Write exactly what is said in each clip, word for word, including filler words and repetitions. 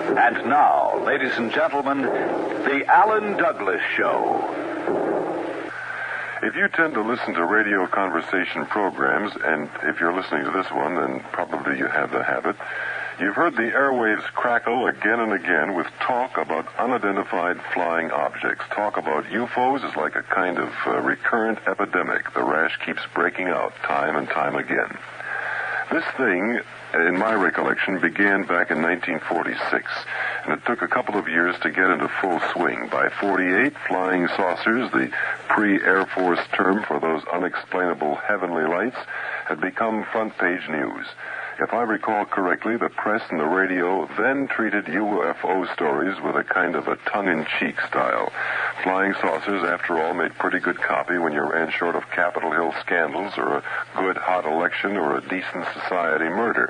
And now, ladies and gentlemen, the Alan Douglas Show. If you tend to listen to radio conversation programs, and if you're listening to this one, then probably you have the habit, you've heard the airwaves crackle again and again with talk about unidentified flying objects. Talk about U F Os is like a kind of uh, recurrent epidemic. The rash keeps breaking out time and time again. This thing, in my recollection, began back in nineteen forty-six, and it took a couple of years to get into full swing. By forty-eight, flying saucers, the pre-Air Force term for those unexplainable heavenly lights, had become front-page news. If I recall correctly, the press and the radio then treated U F O stories with a kind of a tongue-in-cheek style. Flying saucers, after all, made pretty good copy when you ran short of Capitol Hill scandals or a good hot election or a decent society murder.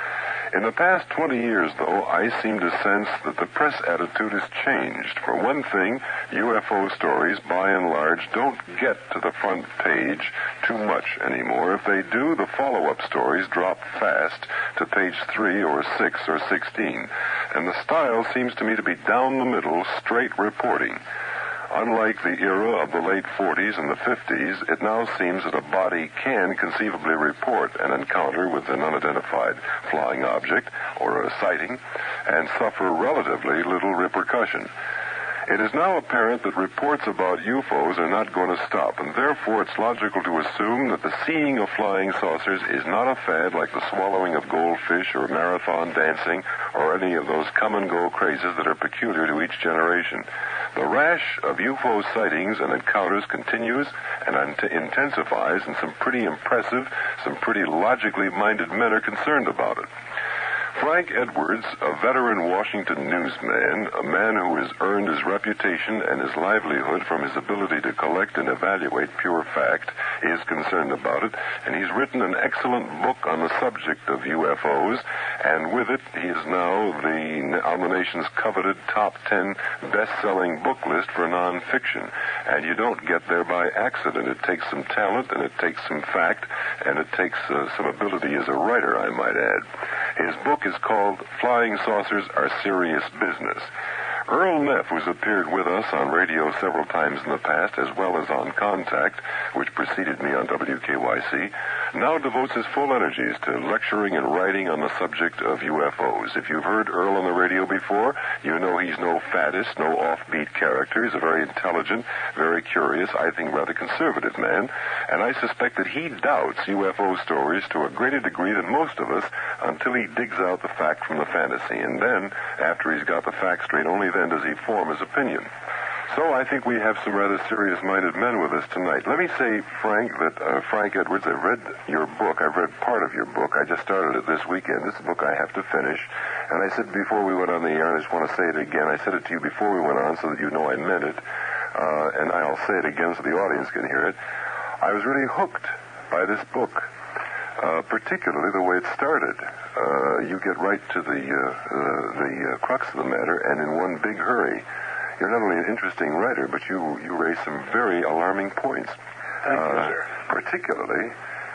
In the past twenty years, though, I seem to sense that the press attitude has changed. For one thing, U F O stories, by and large, don't get to the front page too much anymore. If they do, the follow-up stories drop fast to page three or six or sixteen. And the style seems to me to be down the middle, straight reporting. Unlike the era of the late forties and the fifties, it now seems that a body can conceivably report an encounter with an unidentified flying object or a sighting and suffer relatively little repercussion. It is now apparent that reports about U F Os are not going to stop, and therefore it's logical to assume that the seeing of flying saucers is not a fad like the swallowing of goldfish or marathon dancing or any of those come-and-go crazes that are peculiar to each generation. The rash of U F O sightings and encounters continues and int- intensifies, and some pretty impressive, some pretty logically minded men are concerned about it. Frank Edwards, a veteran Washington newsman, a man who has earned his reputation and his livelihood from his ability to collect and evaluate pure fact, is concerned about it, and he's written an excellent book on the subject of U F Os, and with it he is now the, on the nation's coveted top ten best-selling book list for nonfiction. And you don't get there by accident. It takes some talent, and it takes some fact, and it takes uh, some ability as a writer, I might add. His book is called Flying Saucers Are Serious Business. Earl Neff, who's appeared with us on radio several times in the past, as well as on Contact, which preceded me on W K Y C, now devotes his full energies to lecturing and writing on the subject of U F Os. If you've heard Earl on the radio before, you know he's no faddist, no offbeat character. He's a very intelligent, very curious, I think rather conservative man, and I suspect that he doubts U F O stories to a greater degree than most of us until he digs out the fact from the fantasy. And then, after he's got the facts straight, only then does he form his opinion. So I think we have some rather serious-minded men with us tonight. Let me say, Frank, that uh, Frank Edwards, I've read your book. I've read part of your book. I just started it this weekend. This is a book I have to finish. And I said before we went on the air, and I just want to say it again, I said it to you before we went on so that you know I meant it, uh, and I'll say it again so the audience can hear it. I was really hooked by this book. Uh, particularly the way it started. Uh, you get right to the uh, uh, the uh, crux of the matter, and in one big hurry. You're not only an interesting writer, but you you raise some very alarming points. Thank uh, you, sir. Particularly,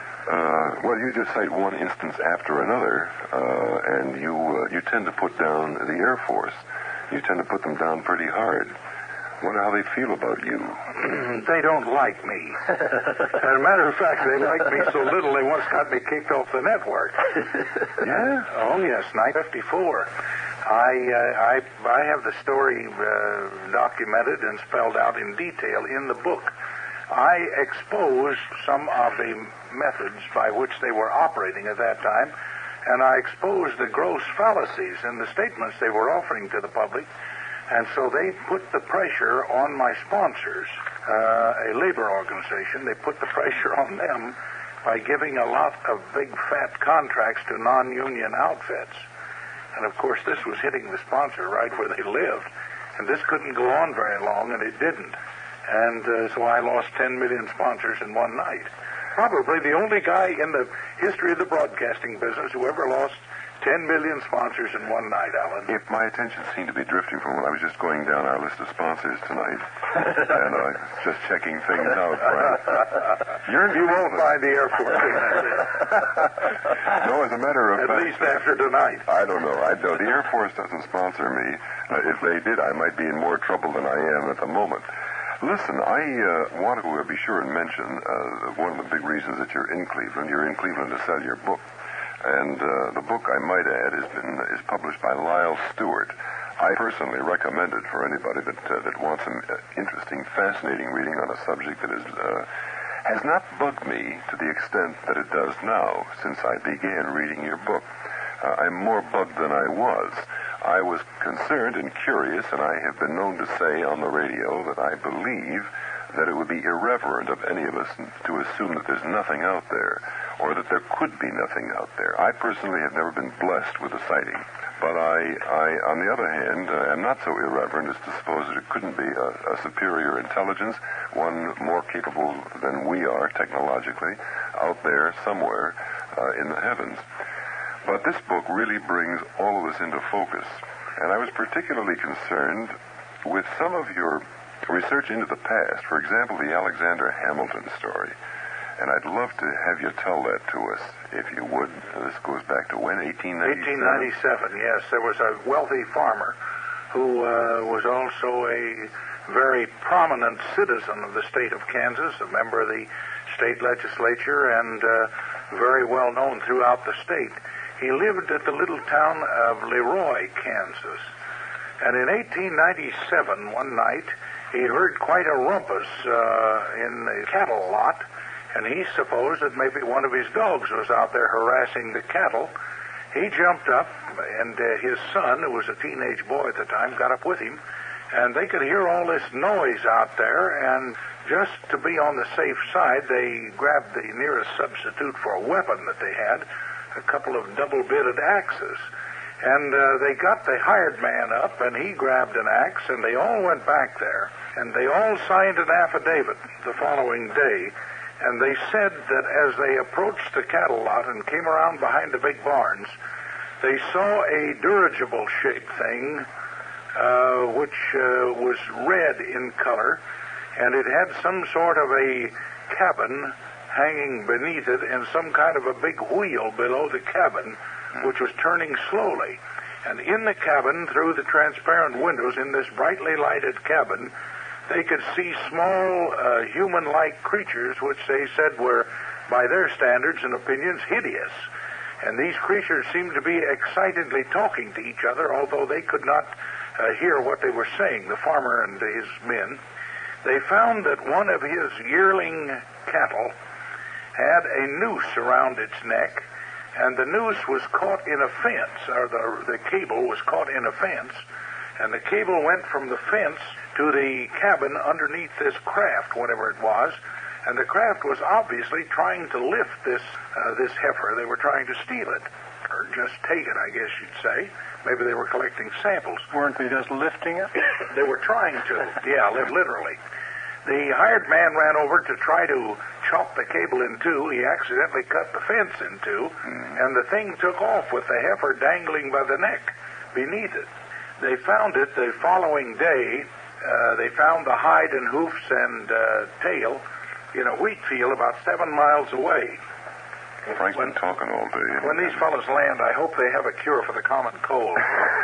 uh, well, you just cite one instance after another, uh, and you uh, you tend to put down the Air Force. You tend to put them down pretty hard. Wonder how they feel about you. They don't like me. As a matter of fact, they like me so little they once got me kicked off the network. Yeah? Oh, yes, nineteen fifty-four. I, uh, I, I have the story uh, documented and spelled out in detail in the book. I exposed some of the methods by which they were operating at that time, and I exposed the gross fallacies in the statements they were offering to the public. And so they put the pressure on my sponsors, uh, a labor organization. They put the pressure on them by giving a lot of big, fat contracts to non-union outfits. And, of course, this was hitting the sponsor right where they lived. And this couldn't go on very long, and it didn't. And uh, so I lost ten million sponsors in one night. Probably the only guy in the history of the broadcasting business who ever lost Ten million sponsors in one night, Alan. If my attention seemed to be drifting from when I was just going down our list of sponsors tonight, and uh, just checking things out, Frank. You're, you won't find the Air Force in that list. No, as a matter of At fact... At least after tonight. I don't know. I know. The Air Force doesn't sponsor me. Uh, if they did, I might be in more trouble than I am at the moment. Listen, I uh, wanted to be sure and mention uh, one of the big reasons that you're in Cleveland. You're in Cleveland to sell your book. And uh, the book, I might add, has been is published by Lyle Stewart. I personally recommend it for anybody that uh, that wants some uh, interesting, fascinating reading on a subject that is uh, has not bugged me to the extent that it does now since I began reading your book. Uh, I'm more bugged than I was. I was concerned and curious, and I have been known to say on the radio that I believe that it would be irreverent of any of us to assume that there's nothing out there, or that there could be nothing out there. I personally have never been blessed with a sighting. But I, I on the other hand, uh, am not so irreverent as to suppose that it couldn't be a, a superior intelligence, one more capable than we are technologically, out there somewhere uh, in the heavens. But this book really brings all of this into focus. And I was particularly concerned with some of your research into the past. For example, the Alexander Hamilton story. And I'd love to have you tell that to us, if you would. This goes back to when? eighteen ninety-seven? eighteen ninety-seven, yes. There was a wealthy farmer who uh, was also a very prominent citizen of the state of Kansas, a member of the state legislature, and uh, very well known throughout the state. He lived at the little town of Leroy, Kansas. And in eighteen ninety-seven, one night, he heard quite a rumpus uh, in the cattle lot, and he supposed that maybe one of his dogs was out there harassing the cattle. He jumped up, and uh, his son, who was a teenage boy at the time, got up with him, and they could hear all this noise out there, and just to be on the safe side, they grabbed the nearest substitute for a weapon that they had, a couple of double-bitted axes. And uh, they got the hired man up, and he grabbed an axe, and they all went back there, and they all signed an affidavit the following day. And they said that as they approached the cattle lot and came around behind the big barns, they saw a dirigible-shaped thing, uh, which uh, was red in color, and it had some sort of a cabin hanging beneath it and some kind of a big wheel below the cabin, which was turning slowly. And in the cabin, through the transparent windows in this brightly lighted cabin, they could see small uh, human-like creatures, which they said were, by their standards and opinions, hideous. And these creatures seemed to be excitedly talking to each other, although they could not uh, hear what they were saying, the farmer and his men. They found that one of his yearling cattle had a noose around its neck, and the noose was caught in a fence, or the, the cable was caught in a fence, and the cable went from the fence to the cabin underneath this craft, whatever it was, and the craft was obviously trying to lift this uh, this heifer. They were trying to steal it, or just take it, I guess you'd say. Maybe they were collecting samples. Weren't they just lifting it? They were trying to, yeah, literally. The hired man ran over to try to chop the cable in two. He accidentally cut the fence in two, mm. and the thing took off with the heifer dangling by the neck beneath it. They found it the following day. Uh, they found the hide and hoofs and uh, tail in a wheat field about seven miles away. Frank's been talking all day. When these fellows land, I hope they have a cure for the common cold.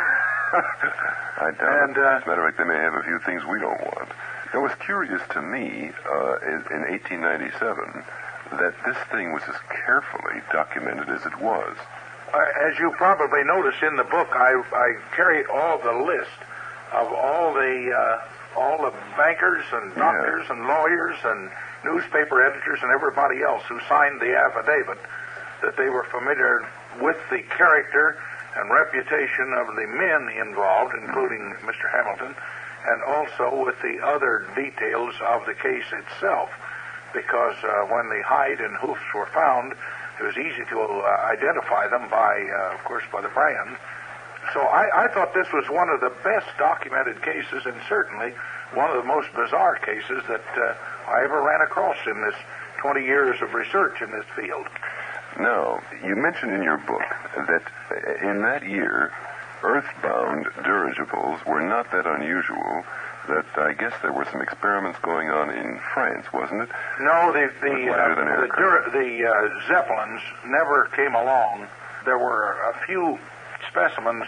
I doubt and, it. Uh, As a matter of fact, they may have a few things we don't want. It was curious to me uh, in, in eighteen ninety-seven that this thing was as carefully documented as it was. Uh, as you probably notice in the book, I, I carried all the list of all the uh, all the bankers and doctors yeah. and lawyers and newspaper editors and everybody else who signed the affidavit that they were familiar with the character and reputation of the men involved, including Mister Hamilton, and also with the other details of the case itself, because uh, when the hide and hoofs were found, it was easy to uh, identify them by, uh, of course, by the brand. So I, I thought this was one of the best documented cases, and certainly one of the most bizarre cases that uh, I ever ran across in this twenty years of research in this field. Now, you mentioned in your book that in that year, earthbound dirigibles were not that unusual. That I guess there were some experiments going on in France, wasn't it? No, the the lighter uh, than the, aircraft. dur- the uh, Zeppelins never came along. There were a few specimens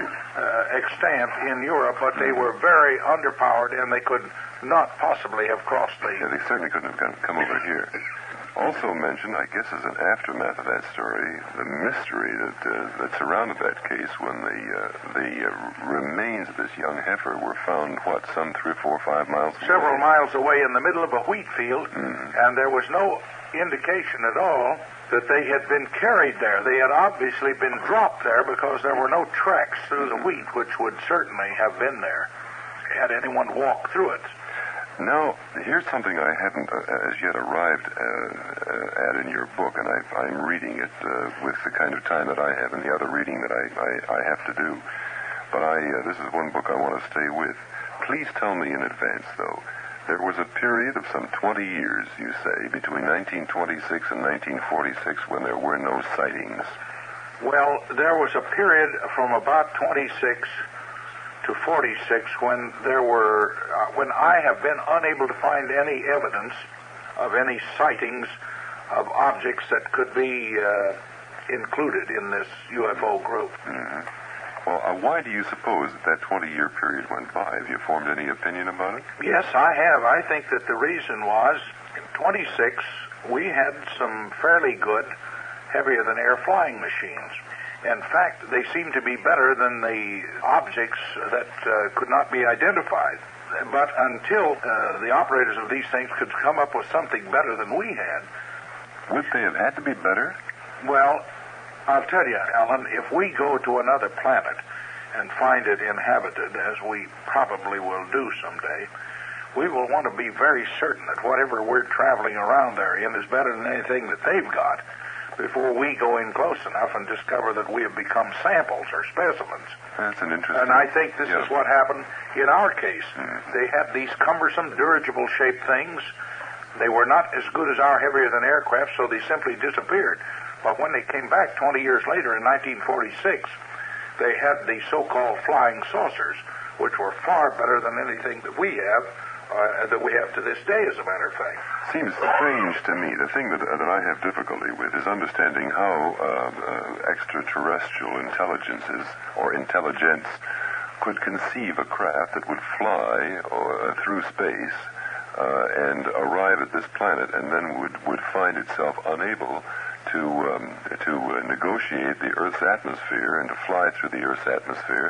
uh, extant in Europe, but they were very underpowered, and they could not possibly have crossed the. Yeah, they certainly couldn't have come, come over here. Also mentioned, I guess, as an aftermath of that story, the mystery that uh, that surrounded that case when the uh, the uh, remains of this young heifer were found, what, some three, four, five miles away? Several miles away in the middle of a wheat field, Mm. and there was no indication at all that they had been carried there. They had obviously been dropped there because there were no tracks through the wheat, which would certainly have been there had anyone walked through it. Now, here's something I hadn't uh, as yet arrived uh, uh, at in your book, and I, I'm reading it uh, with the kind of time that I have and the other reading that I, I, I have to do. But I, uh, this is one book I want to stay with. Please tell me in advance, though, there was a period of some twenty years, you say, between nineteen twenty-six and nineteen forty-six when there were no sightings. Well, there was a period from about twenty-six to forty-six when there were, uh, when I have been unable to find any evidence of any sightings of objects that could be uh, included in this U F O group. Mm-hmm. Well, uh, why do you suppose that that twenty-year period went by? Have you formed any opinion about it? Yes, I have. I think that the reason was in twenty-six we had some fairly good heavier-than-air flying machines. In fact, they seemed to be better than the objects that uh, could not be identified. But until uh, the operators of these things could come up with something better than we had, would they have had to be better? Well, I'll tell you, Alan, if we go to another planet and find it inhabited, as we probably will do someday, we will want to be very certain that whatever we're traveling around there in is better than anything that they've got before we go in close enough and discover that we have become samples or specimens. That's an interesting... And I think this yeah. is what happened in our case. Mm-hmm. They had these cumbersome, dirigible-shaped things. They were not as good as our heavier-than-air craft, so they simply disappeared. But when they came back twenty years later in nineteen forty-six, they had the so-called flying saucers, which were far better than anything that we have, uh, that we have to this day, as a matter of fact. Seems strange to me. The thing that, uh, that I have difficulty with is understanding how uh, uh, extraterrestrial intelligences or intelligence could conceive a craft that would fly or, uh, through space uh, and arrive at this planet and then would, would find itself unable to um, to uh, negotiate the Earth's atmosphere and to fly through the Earth's atmosphere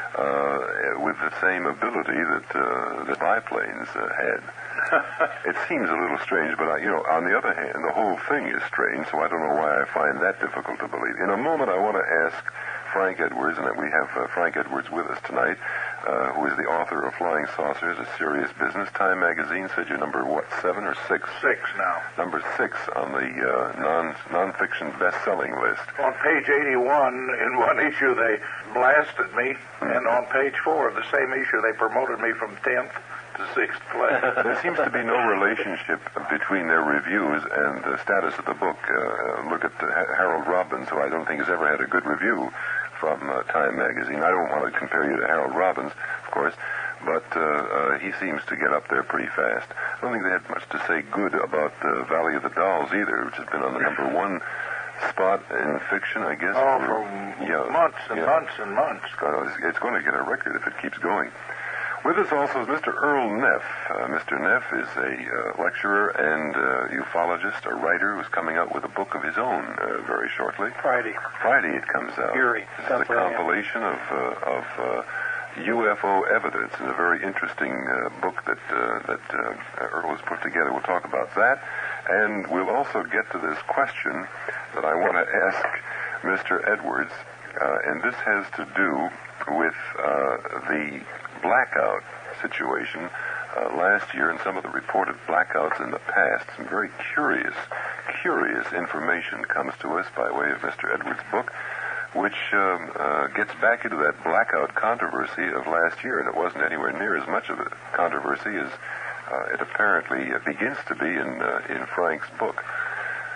uh, with the same ability that uh, the biplanes uh, had. It seems a little strange, but I, you know, on the other hand, the whole thing is strange, so I don't know why I find that difficult to believe. In a moment, I want to ask Frank Edwards, and we have uh, Frank Edwards with us tonight, uh, who is the author of Flying Saucers, A Serious Business. Time magazine said you're number, what, seven or six? Six now. Number six on the uh, non non-fiction best-selling list. On page eighty-one, in one issue, they blasted me, mm-hmm. and on page four of the same issue, they promoted me from tenth to sixth place. There seems to be no relationship between their reviews and the status of the book. Uh, look at uh, Harold Robbins, who I don't think has ever had a good review from uh, Time magazine. I don't want to compare you to Harold Robbins, of course, but uh, uh, he seems to get up there pretty fast. I don't think they had much to say good about uh, Valley of the Dolls either, which has been on the number one spot in fiction, I guess. Oh, for, for yeah, months and yeah. months and months. Uh, it's, it's going to get a record if it keeps going. With us also is Mister Earl Neff. Uh, Mister Neff is a uh, lecturer and uh, ufologist, a writer who's coming out with a book of his own uh, very shortly. Friday. Friday it comes out. Erie. This is a compilation of, uh, of uh, U F O evidence, and a very interesting uh, book that, uh, that uh, Earl has put together. We'll talk about that. And we'll also get to this question that I want to ask Mister Edwards, uh, and this has to do with uh, the blackout situation uh, last year and some of the reported blackouts in the past. Some very curious, curious information comes to us by way of Mister Edwards' book, which um, uh, gets back into that blackout controversy of last year, and it wasn't anywhere near as much of a controversy as uh, it apparently uh, begins to be in uh, in Frank's book.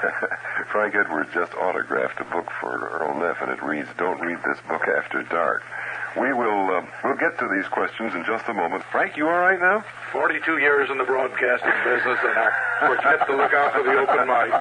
Frank Edwards just autographed a book for Earl Neff, and it reads, "Don't read this book after dark." We will uh, we'll get to these questions in just a moment. Frank, you all right now? Forty-two years in the broadcasting business, and I forget to look out for the open mic.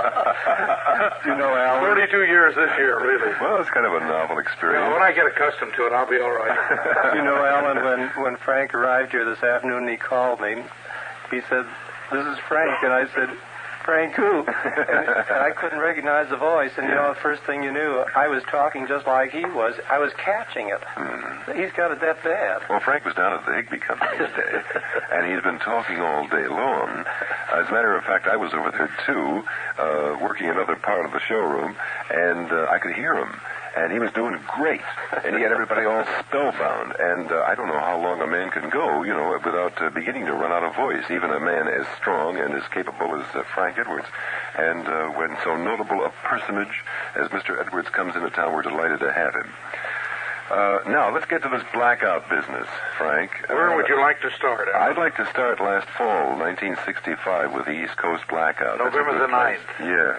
You know, Alan. Forty-two years this year, really. Well, it's kind of a novel experience. You know, when I get accustomed to it, I'll be all right. You know, Alan, when when Frank arrived here this afternoon, he called me. He said, "This is Frank," and I said, "Frank who?" And, and I couldn't recognize the voice, and you know, the first thing you knew, I was talking just like he was. I was catching it. Mm. He's got it that bad. Well, Frank was down at the Higby Company today, and he's been talking all day long. As a matter of fact, I was over there, too, uh, working another part of the showroom, and uh, I could hear him. And he was doing great, and he had everybody all spellbound. And uh, I don't know how long a man can go, you know, without uh, beginning to run out of voice, even a man as strong and as capable as uh, Frank Edwards. And uh, when so notable a personage as Mister Edwards comes into town, we're delighted to have him. Uh, now, let's get to this blackout business, Frank. Where uh, would you like to start, Alan? I'd like to start last fall, nineteen sixty-five, with the East Coast blackout. November the ninth. Yeah.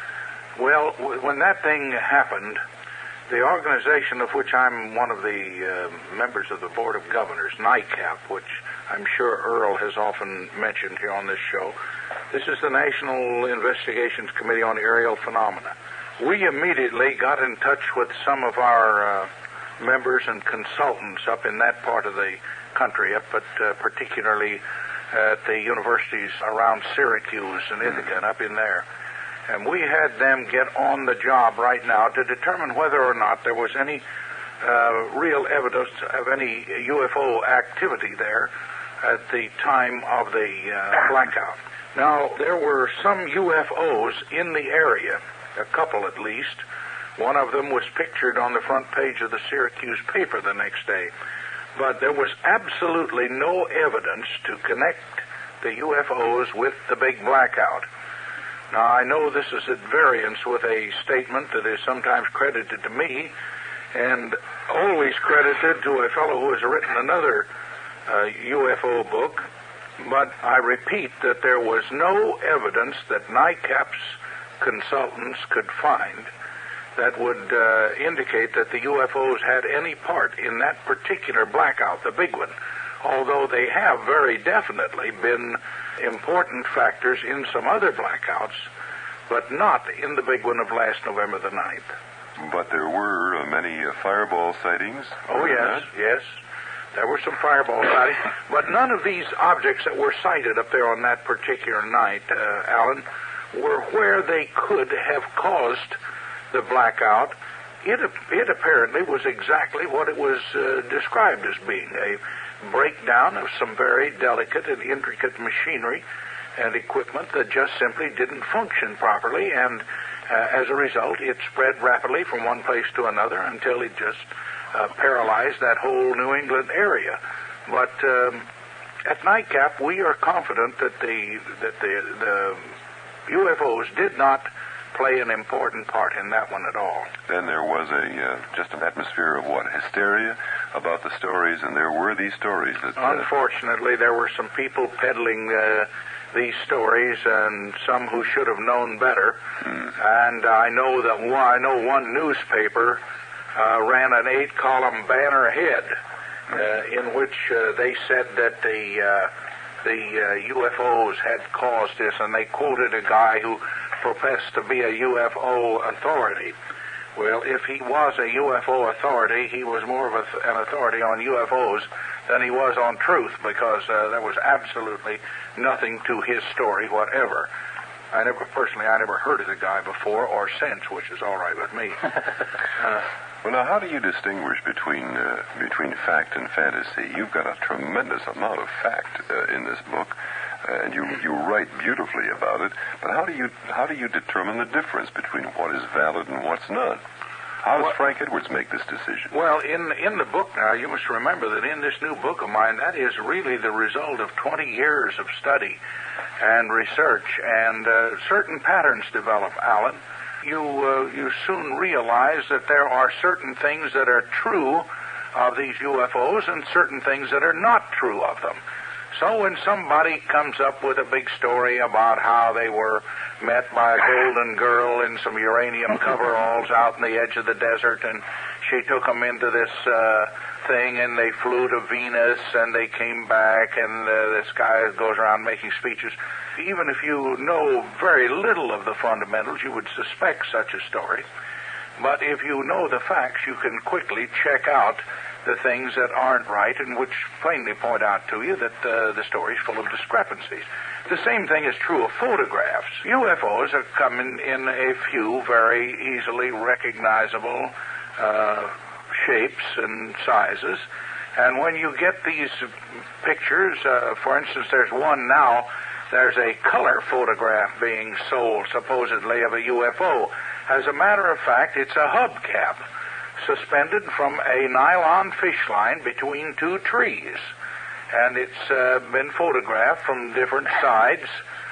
Well, w- when that thing happened, the organization of which I'm one of the uh, members of the Board of Governors, NICAP, which I'm sure Earl has often mentioned here on this show, this is the National Investigations Committee on Aerial Phenomena. We immediately got in touch with some of our uh, members and consultants up in that part of the country, up at uh, particularly at the universities around Syracuse and Ithaca and up in there. And we had them get on the job right now to determine whether or not there was any uh, real evidence of any U F O activity there at the time of the uh, blackout. Now, there were some U F Os in the area, a couple at least. One of them was pictured on the front page of the Syracuse paper the next day. But there was absolutely no evidence to connect the U F Os with the big blackout. Now, I know this is at variance with a statement that is sometimes credited to me and always credited to a fellow who has written another uh, U F O book, but I repeat that there was no evidence that NICAP's consultants could find that would uh, indicate that the U F Os had any part in that particular blackout, the big one, although they have very definitely been important factors in some other blackouts, but not in the big one of last November the ninth. But there were uh, many uh, fireball sightings. Oh, yes, yes. There were some fireball sightings, but none of these objects that were sighted up there on that particular night, uh, Alan, were where they could have caused the blackout. It, it apparently was exactly what it was uh, described as being, a breakdown of some very delicate and intricate machinery and equipment that just simply didn't function properly, and uh, as a result, it spread rapidly from one place to another until it just uh, paralyzed that whole New England area. But um, at NICAP, we are confident that the that the, the U F Os did not play an important part in that one at all. Then there was a uh, just an atmosphere of what, hysteria about the stories, and there were these stories that... Uh... Unfortunately, there were some people peddling uh, these stories, and some who should have known better. Hmm. And I know that one, I know one newspaper uh, ran an eight-column banner ahead uh, in which uh, they said that the uh, the uh, U F Os had caused this, and they quoted a guy who professed to be a U F O authority. Well, if he was a U F O authority, he was more of a th- an authority on U F Os than he was on truth, because uh, there was absolutely nothing to his story whatever. I never, personally, I never heard of the guy before or since, which is all right with me. uh, well, now, how do you distinguish between uh, between fact and fantasy? You've got a tremendous amount of fact uh, in this book, uh, and you you write beautifully about it. But how do you how do you determine the difference between what is valid and what's not? How does well, Frank Edwards make this decision? Well, in in the book now, you must remember that in this new book of mine, that is really the result of twenty years of study and research, and uh, certain patterns develop, Alan. You uh, you soon realize that there are certain things that are true of these U F Os and certain things that are not true of them. So when somebody comes up with a big story about how they were met by a golden girl in some uranium coveralls out in the edge of the desert, and she took them into this uh, thing, and they flew to Venus, and they came back, and uh, this guy goes around making speeches. Even if you know very little of the fundamentals, you would suspect such a story. But if you know the facts, you can quickly check out the things that aren't right, and which plainly point out to you that uh, the story is full of discrepancies. The same thing is true of photographs. U F Os are coming in a few very easily recognizable uh, shapes and sizes. And when you get these pictures, uh, for instance, there's one now, there's a color photograph being sold, supposedly, of a U F O. As a matter of fact, it's a hubcap suspended from a nylon fish line between two trees. And it's uh, been photographed from different sides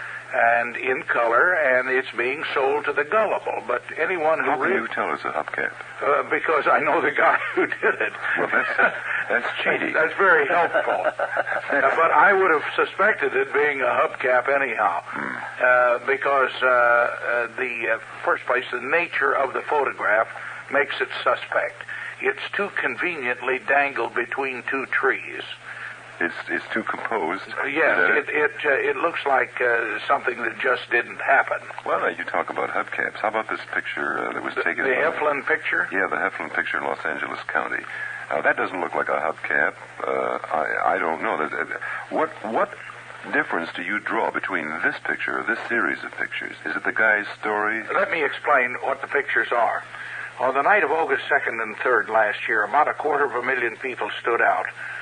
and in color, and it's being sold to the gullible. But anyone who... How can re- you tell it's a hubcap? Uh, because I know the guy who did it. Well, that's, that's cheating. That's very helpful. uh, but I would have suspected it being a hubcap anyhow. Hmm. Uh, because, uh, uh, the uh, first place, the nature of the photograph makes it suspect. It's too conveniently dangled between two trees. It's it's too composed. Uh, yes, it it, uh, it looks like uh, something that just didn't happen. Well, now you talk about hubcaps. How about this picture uh, that was The, taken? the by- Heflin picture? Yeah, the Heflin picture in Los Angeles County. Uh, that doesn't look like a hubcap. Uh, I I don't know. There's, uh, what what difference do you draw between this picture or this series of pictures? Is it the guy's story? Let me explain what the pictures are. On the night of August second and third last year, about a quarter of a million people stood out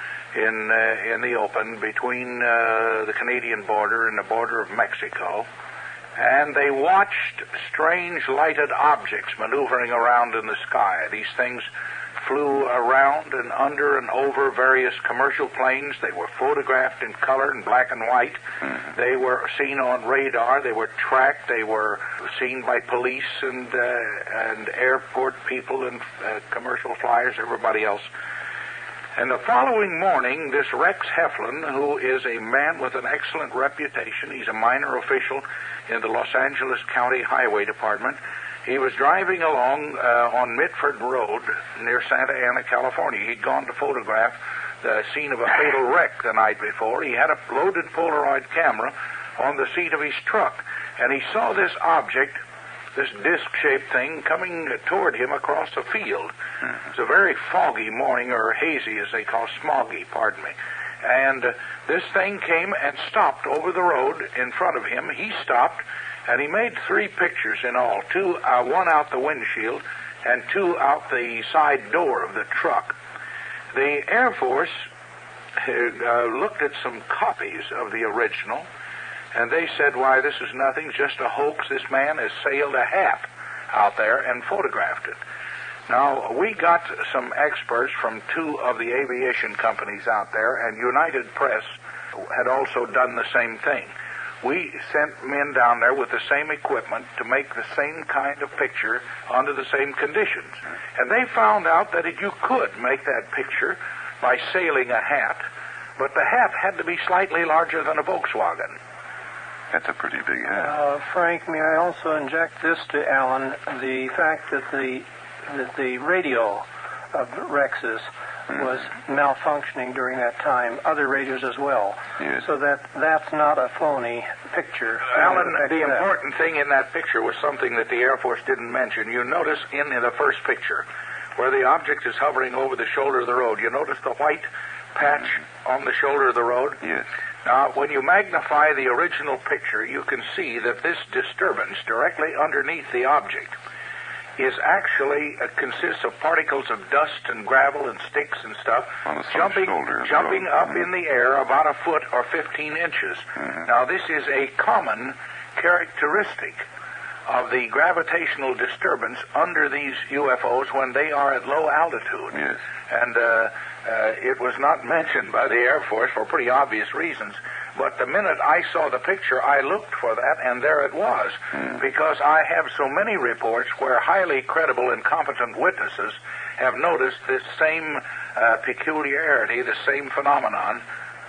in uh, in the open between uh, the Canadian border and the border of Mexico, and they watched strange lighted objects maneuvering around in the sky. These things flew around and under and over various commercial planes. They were photographed in color and black and white. Mm-hmm. They were seen on radar. They were tracked. They were seen by police and uh, and airport people and uh, commercial flyers, everybody else. And the following morning, this Rex Heflin, who is a man with an excellent reputation, he's a minor official in the Los Angeles County Highway Department, he was driving along uh, on Mitford Road near Santa Ana, California. He'd gone to photograph the scene of a fatal wreck the night before. He had a loaded Polaroid camera on the seat of his truck, and he saw this object, this disc-shaped thing, coming toward him across a field. Mm-hmm. It's a very foggy morning, or hazy, as they call smoggy, pardon me. And uh, this thing came and stopped over the road in front of him. He stopped, and he made three pictures in all, two, uh, one out the windshield and two out the side door of the truck. The Air Force uh, looked at some copies of the original, and they said, why, this is nothing, just a hoax. This man has sailed a hat out there and photographed it. Now, we got some experts from two of the aviation companies out there, and United Press had also done the same thing. We sent men down there with the same equipment to make the same kind of picture under the same conditions. And they found out that you could make that picture by sailing a hat, but the hat had to be slightly larger than a Volkswagen. That's a pretty big hat. Uh, Frank, may I also inject this to Alan, the fact that the that the radio of Rex's mm-hmm. was malfunctioning during that time, other radios as well. Yes. So that that's not a phony picture. Alan, the important thing in that picture was something that the Air Force didn't mention. You notice in the first picture, where the object is hovering over the shoulder of the road, you notice the white patch mm-hmm. on the shoulder of the road? Yes. Now, when you magnify the original picture, you can see that this disturbance directly underneath the object is actually uh, consists of particles of dust and gravel and sticks and stuff jumping jumping up mm-hmm. in the air about a foot or fifteen inches. Mm-hmm. Now, this is a common characteristic of the gravitational disturbance under these U F Os when they are at low altitude. Yes. And uh, uh, it was not mentioned by the Air Force for pretty obvious reasons. But the minute I saw the picture, I looked for that, and there it was. Mm. Because I have so many reports where highly credible and competent witnesses have noticed this same uh, peculiarity, the same phenomenon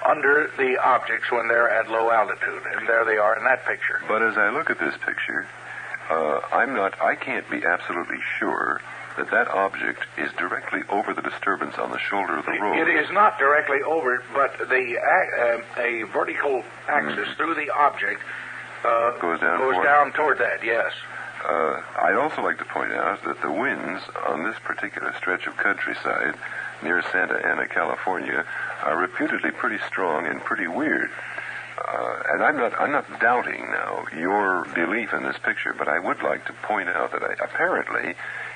under the objects when they're at low altitude. And there they are in that picture. But as I look at this picture, uh, I'm not, I can't be absolutely sure that that object is directly over the disturbance on the shoulder of the road. It is not directly over it, but the uh, a vertical axis mm. through the object uh, goes down, goes toward, down toward that, yes. Uh, I'd also like to point out that the winds on this particular stretch of countryside near Santa Ana, California, are reputedly pretty strong and pretty weird. Uh, and I'm not I'm not doubting now your belief in this picture, but I would like to point out that I, apparently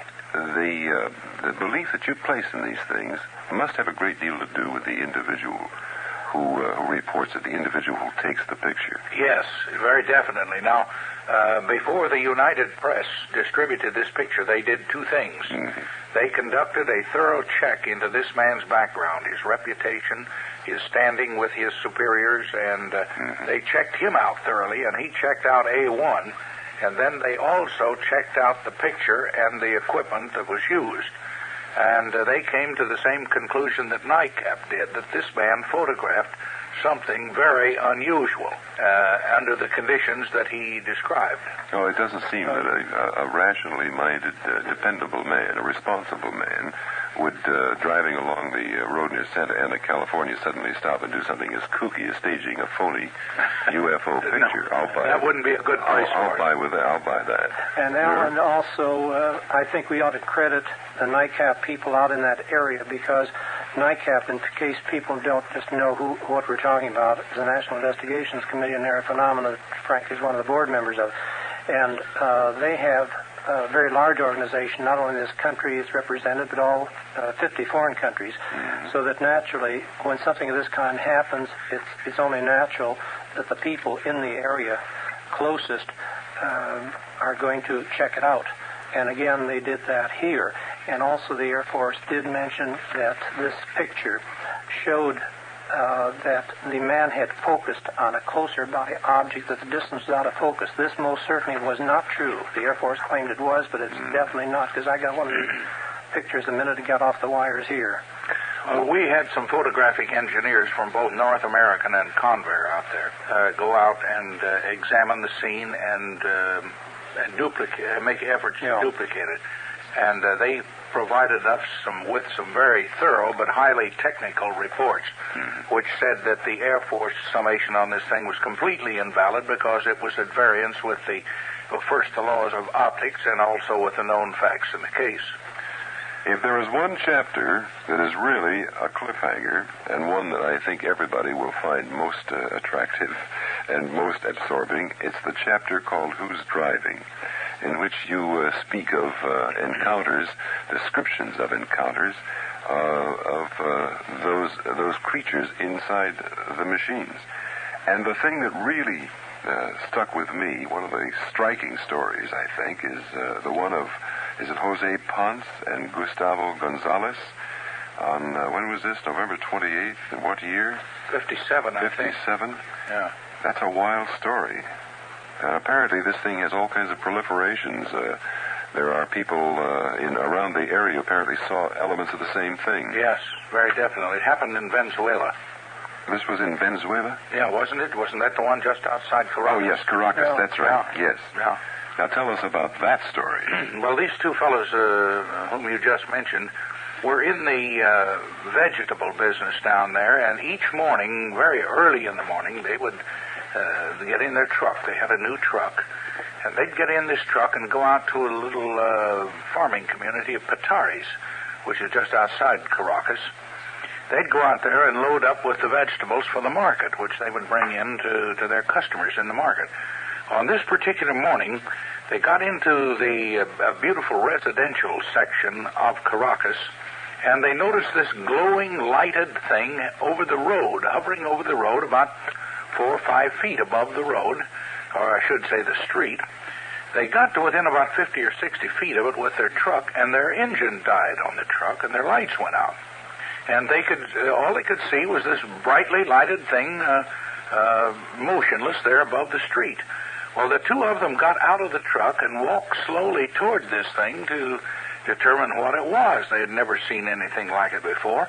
the uh, the belief that you place in these things must have a great deal to do with the individual who, uh, who reports it, the individual who takes the picture. Yes, very definitely. Now, uh, before the United Press distributed this picture, they did two things. Mm-hmm. They conducted a thorough check into this man's background, his reputation, his standing with his superiors, and uh, mm-hmm. they checked him out thoroughly, and he checked out A one, and then they also checked out the picture and the equipment that was used. And uh, they came to the same conclusion that NICAP did, that this man photographed something very unusual uh, under the conditions that he described. Oh, it doesn't seem that a, a rationally minded, uh, dependable man, a responsible man, would, uh, driving along the uh, road near Santa Ana, California, suddenly stop and do something as kooky as staging a phony U F O picture. No, I'll buy that it. wouldn't be a good price I'll, for I'll buy with that. I'll buy that. And Alan, sure. also, uh, I think we ought to credit the NICAP people out in that area, because NICAP, in case people don't just know who what we're talking about, is the National Investigations Committee on Air Phenomena. Frank is one of the board members of, and uh, they have a very large organization. Not only this country is represented, but all uh, fifty foreign countries. Mm-hmm. So that naturally, when something of this kind happens, it's it's only natural that the people in the area closest um, are going to check it out. And again, they did that here. And also the Air Force did mention that this picture showed uh, that the man had focused on a closer by object, that the distance was out of focus. This most certainly was not true. The Air Force claimed it was, but it's mm. definitely not, because I got one of the pictures the minute it got off the wires here. Well, we had some photographic engineers from both North American and Convair out there uh, go out and uh, examine the scene and, uh, and duplicate, make efforts yeah. to duplicate it. And uh, they provided us some with some very thorough but highly technical reports, mm-hmm. which said that the Air Force summation on this thing was completely invalid because it was at variance with the, well, first the laws of optics and also with the known facts in the case. If there is one chapter that is really a cliffhanger, and one that I think everybody will find most uh, attractive and most absorbing, it's the chapter called Who's Driving, in which you uh, speak of uh, encounters, descriptions of encounters, uh, of uh, those those creatures inside the machines. And the thing that really uh, stuck with me, one of the striking stories, I think, is uh, the one of, is it Jose Ponce and Gustavo Gonzalez? On, uh, when was this, November twenty-eighth, in what year? fifty-seven, I think. fifty-seven? Yeah. That's a wild story. And apparently this thing has all kinds of proliferations. Uh, there are people uh, in around the area who apparently saw elements of the same thing. Yes, very definitely. It happened in Venezuela. This was in Venezuela? Yeah, wasn't it? Wasn't that the one just outside Caracas? Oh, yes, Caracas, yeah. that's right. Yeah. Yes. Yeah. Now tell us about that story. Well, these two fellows uh, whom you just mentioned were in the uh, vegetable business down there, and each morning, very early in the morning, they would uh, get in their truck. They had a new truck, and they'd get in this truck and go out to a little uh, farming community of Petares, which is just outside Caracas. They'd go out there and load up with the vegetables for the market, which they would bring in to, to their customers in the market. On this particular morning, they got into the uh, beautiful residential section of Caracas, and they noticed this glowing, lighted thing over the road, hovering over the road about four or five feet above the road, or I should say the street. They got to within about fifty or sixty feet of it with their truck, and their engine died on the truck, and their lights went out. And they could, uh, all they could see was this brightly lighted thing, uh, uh, motionless there above the street. Well, the two of them got out of the truck and walked slowly toward this thing to determine what it was. They had never seen anything like it before.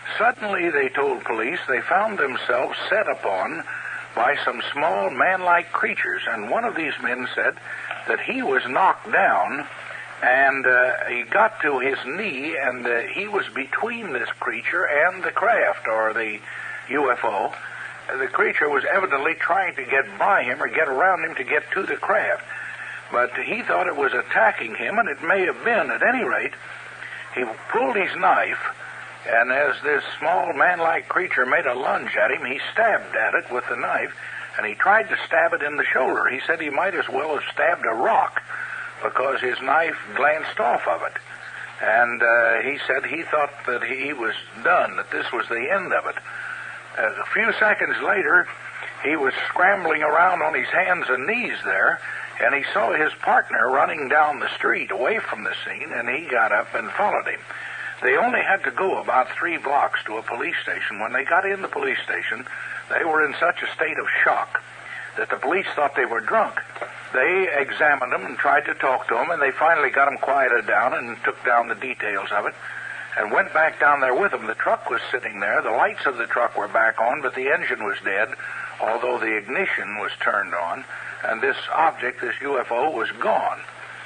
Suddenly, they told police, they found themselves set upon by some small man-like creatures, and one of these men said that he was knocked down, and uh, he got to his knee, and uh, he was between this creature and the craft, or the U F O. The creature was evidently trying to get by him or get around him to get to the craft, but he thought it was attacking him, and it may have been. At any rate, he pulled his knife, and as this small man-like creature made a lunge at him, he stabbed at it with the knife, and he tried to stab it in the shoulder. He said he might as well have stabbed a rock because his knife glanced off of it. And uh, he said he thought that he was done, that this was the end of it. Uh, a few seconds later, he was scrambling around on his hands and knees there, and he saw his partner running down the street away from the scene, and he got up and followed him. They only had to go about three blocks to a police station. When they got in the police station, they were in such a state of shock that the police thought they were drunk. They examined them and tried to talk to them, and they finally got them quieted down and took down the details of it and went back down there with them. The truck was sitting there. The lights of the truck were back on, but the engine was dead, although the ignition was turned on, and this object, this U F O, was gone.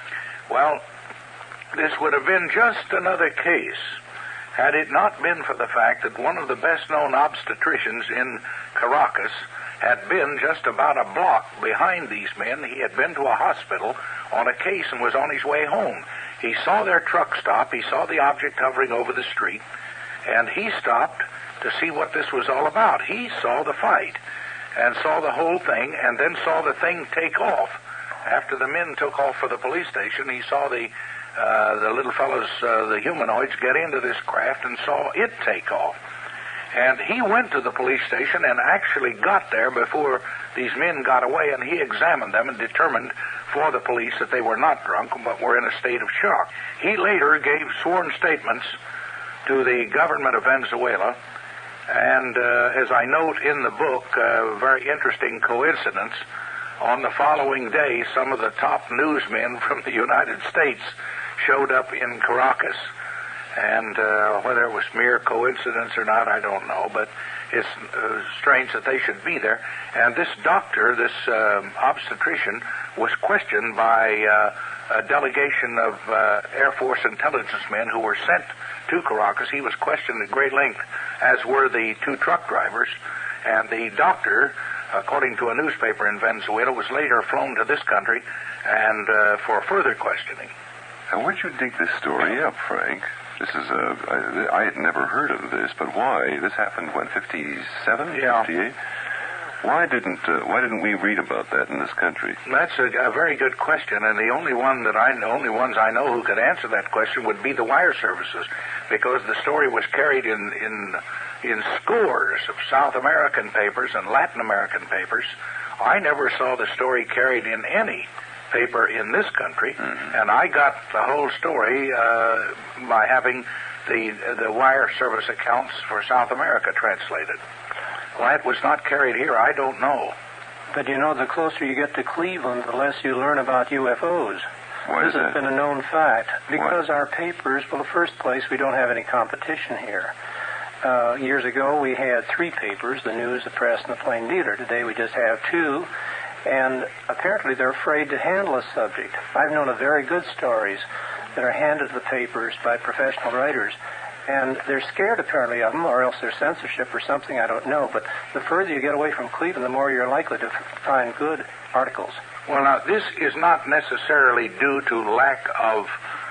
Well, this would have been just another case had it not been for the fact that one of the best-known obstetricians in Caracas had been just about a block behind these men. He had been to a hospital on a case and was on his way home. He saw their truck stop. He saw the object hovering over the street, and he stopped to see what this was all about. He saw the fight and saw the whole thing, and then saw the thing take off. After the men took off for the police station, he saw the uh, the little fellows, uh, the humanoids, get into this craft and saw it take off. And he went to the police station and actually got there before these men got away, and he examined them and determined for the police that they were not drunk but were in a state of shock. He later gave sworn statements to the government of Venezuela, and uh, as I note in the book, a very interesting coincidence. On the following day, some of the top newsmen from the United States showed up in Caracas. And uh, whether it was mere coincidence or not, I don't know, but it's uh, strange that they should be there. And this doctor, this uh, obstetrician, was questioned by uh, a delegation of uh, Air Force intelligence men who were sent to Caracas. He was questioned at great length, as were the two truck drivers. And the doctor, according to a newspaper in Venezuela, was later flown to this country and uh, for further questioning. Now, where'd you dig this story up, Frank? This is a... I, I had never heard of this, but why? This happened, what, fifty-seven, yeah. fifty-eight? Why didn't uh, Why didn't we read about that in this country? That's a, a very good question, and the only one that I, the only ones I know who could answer that question would be the wire services, because the story was carried in in in scores of South American papers and Latin American papers. I never saw the story carried in any paper in this country, mm-hmm. and I got the whole story uh, by having the the wire service accounts for South America translated. Why it was not carried here, I don't know. But you know, the closer you get to Cleveland, the less you learn about U F Os. Why this is has that? been a known fact. Because Why? Our papers, well, in the first place, we don't have any competition here. Uh, years ago, we had three papers, the News, the Press, and the Plain Dealer. Today, we just have two, and apparently they're afraid to handle a subject. I've known of very good stories that are handed to the papers by professional writers, and they're scared, apparently, of them, or else there's censorship or something, I don't know. But the further you get away from Cleveland, the more you're likely to f- find good articles. Well, now, this is not necessarily due to lack of,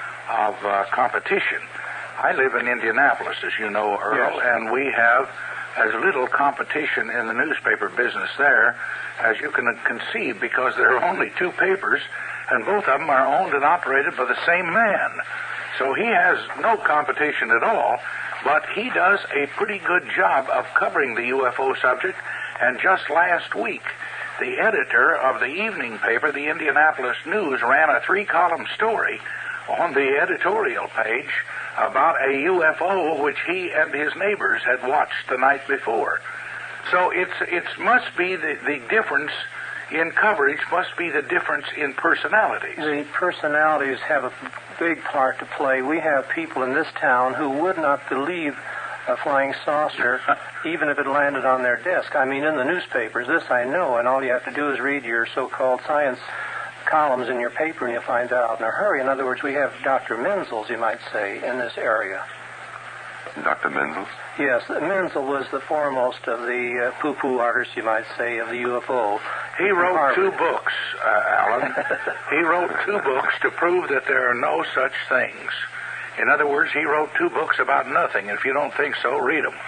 of uh, competition. I live in Indianapolis, as you know, Earl, yes. and we have as little competition in the newspaper business there as you can conceive, because there are only two papers, and both of them are owned and operated by the same man. So he has no competition at all, but he does a pretty good job of covering the U F O subject. And just last week, the editor of the evening paper, the Indianapolis News, ran a three-column story on the editorial page about a U F O which he and his neighbors had watched the night before. So it's it must be the, the difference in coverage, must be the difference in personalities. The personalities have a big part to play. We have people in this town who would not believe a flying saucer, even if it landed on their desk. I mean, in the newspapers, this I know, and all you have to do is read your so-called science columns in your paper and you'll find that out in a hurry. In other words, we have Doctor Menzel, you might say, in this area. Doctor Menzel? Yes, Menzel was the foremost of the uh, poo-poo artists, you might say, of the U F O. He wrote Harvard. two books, uh, Alan. He wrote two books to prove that there are no such things. In other words, he wrote two books about nothing. If you don't think so, read them.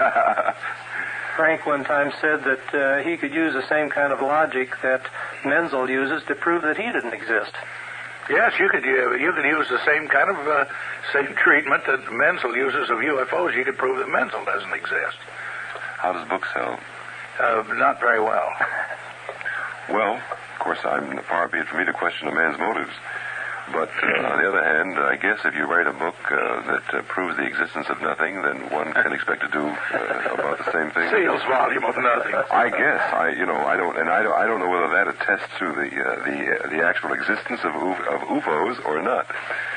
Frank one time said that uh, he could use the same kind of logic that Menzel uses to prove that he didn't exist. Yes, you could uh, you could use the same kind of uh, same treatment that Menzel uses of U F Os. You could prove that Menzel doesn't exist. How does book sell? Uh, not very well. Well, of course, I'm far be it for me to question a man's motives. But uh, on the other hand, I guess if you write a book uh, that uh, proves the existence of nothing, then one can expect to do uh, about the same thing. Sales volume of nothing. I guess I, you know, I don't, and I don't, I don't know whether that attests to the uh, the uh, the actual existence of Uf- of U F Os or not.